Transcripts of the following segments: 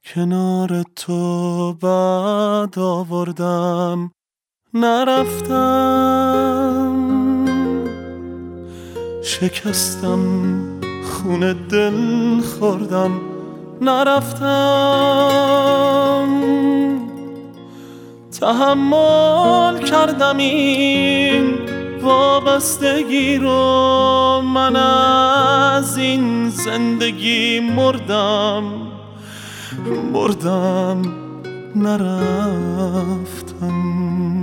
کنار تو بعد آوردم نرفتم، شکستم خون دل خوردم نرفتم، تحمل کردم این وابستگی رو، من از این زندگی مردم نرفتم.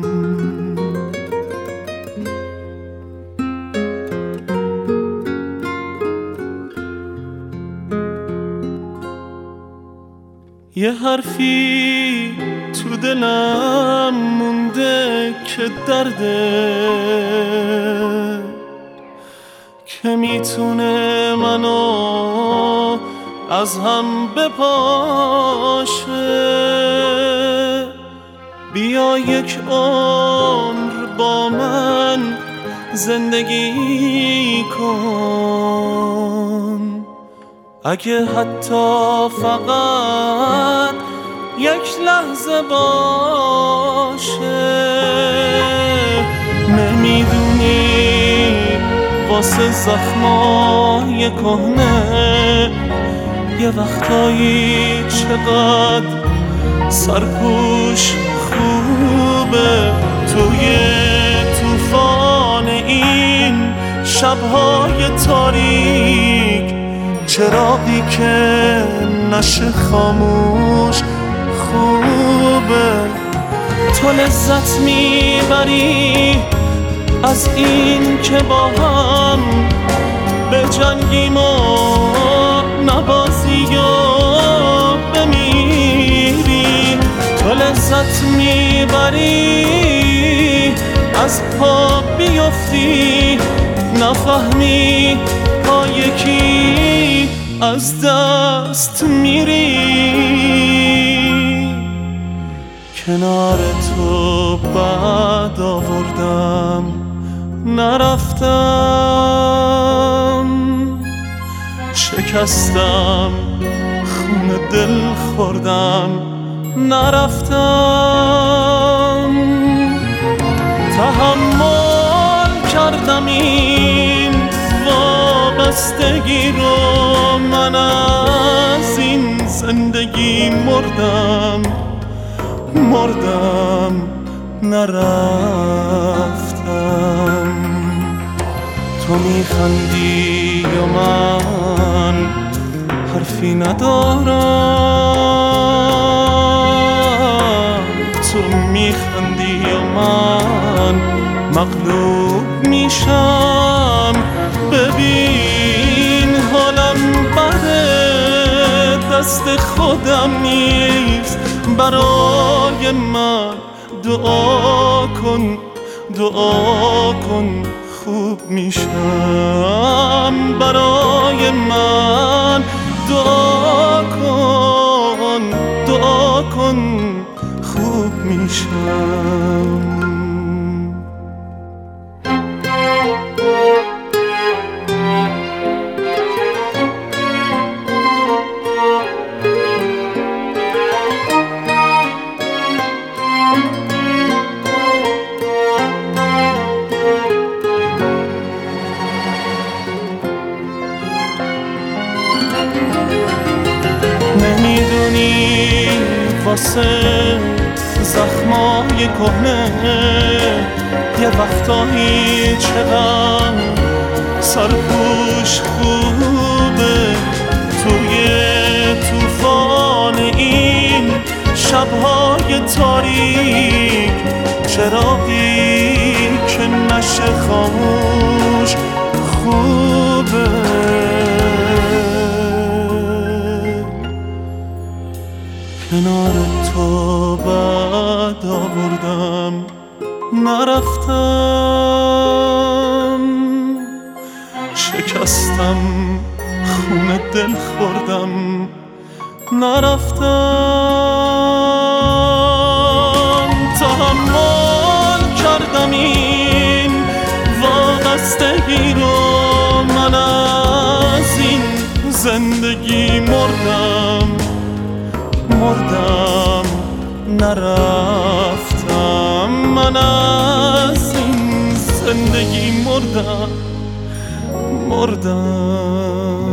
یه حرفی تو دلم مونده که درده، که میتونه منو از هم بپاشه. بیا یک عمر با من زندگی کن، اگه حتی فقط یک لحظه باشه. نمیدونی واسه زخمای کهنه یه وقتایی چقدر سرپوش خوبه. توی طوفان این شبهای تاریک، چراغی که نشه خاموش خوبه. تو لذت میبری از این که با هم به جنگیم و نبازی و بمیری. تو لذت میبری از پا بیفتی، نفهمی پا یکی از دست میری. کنار تو بعد آوردم نرفتم، شکستم خون دل خوردم نرفتم، تحمل کردم این وابستگی رو، من از این زندگی مردم نرفتم. تو میخندی و من حرفی ندارم، تو میخندی و من مغلوب میشم. ببین حالم بده، دست خودم نیست، برای من دعا کن خوب میشم. برای من دعا کن خوب میشم. نمیدونی واسه زخمای کهنه یه وقتایی چقدر سرپوش خوبه. توی طوفان این شبهای تاریک، چراغی که نشه خاموش خوبه. کنار تو بعد آوردم نرفتم، شکستم خون دل خوردم نرفتم، تحمل کردم این وابستگی رو، من از این زندگی مردم مردم نرفتم، من از این زندگی مردم